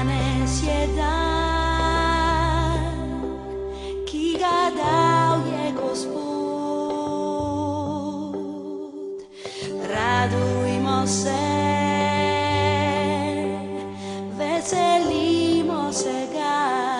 Danes je dan, ki ga dal je Gospod. Radujmo se, veselimo se ga.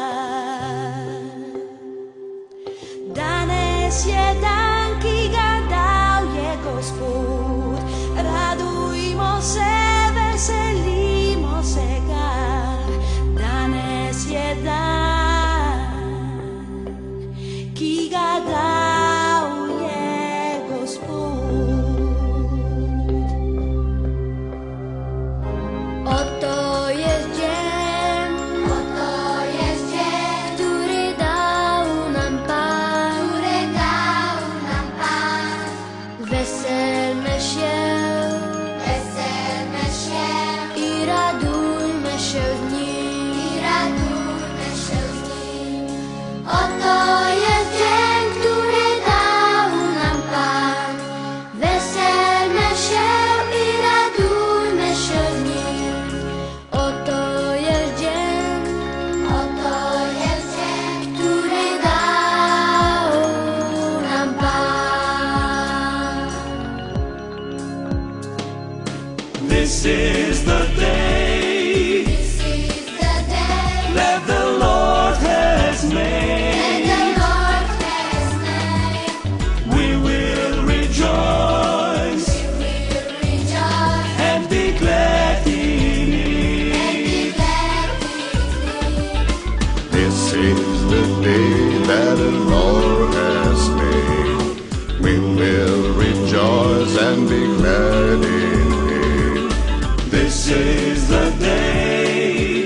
Danes je dan, ki ga dal je Gospod. Radujmo se, veselimo se ga. Danes je dan, ki ga dal je Gospod. Oto jest dzień, który dał nam Pan. Weselmy się i radujmy się z nim. Oto jest dzień, który dał nam Pan. Weselmy się i radujmy się z nim. Oto jest dzień, który dał nam Pan. This is the day that the Lord has made. We will rejoice and be glad in it. This is the day that the Lord has made. We will rejoice and be glad in it. This is the day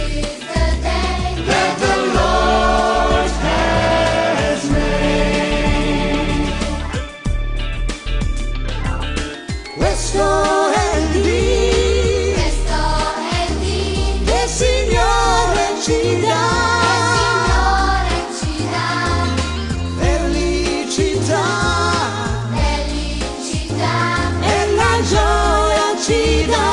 that the Lord has made. Questo è il dì che il Signore ci dà. Felicità e la gioia ci dà.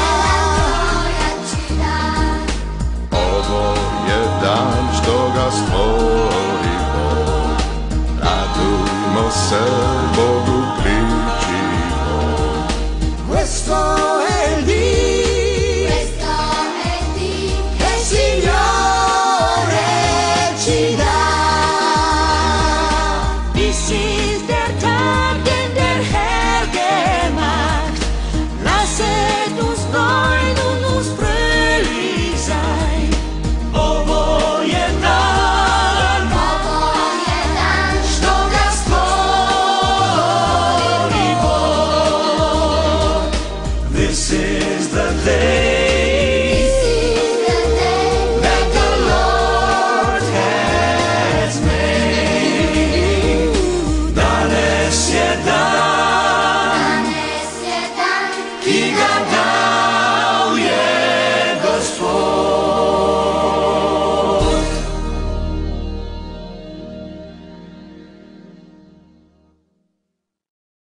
Ovo je dan što ga stvori Bog. Radujmo se, Bogu kličimo. Questo è il dì che il Signore ci dà. This is der Tag, den der Herr gemacht. Lasset uns freuen und uns fröhlich sein. Ovo je dan što ga stvori Bog. This is the day that the Lord has made. Danes je dan ki ga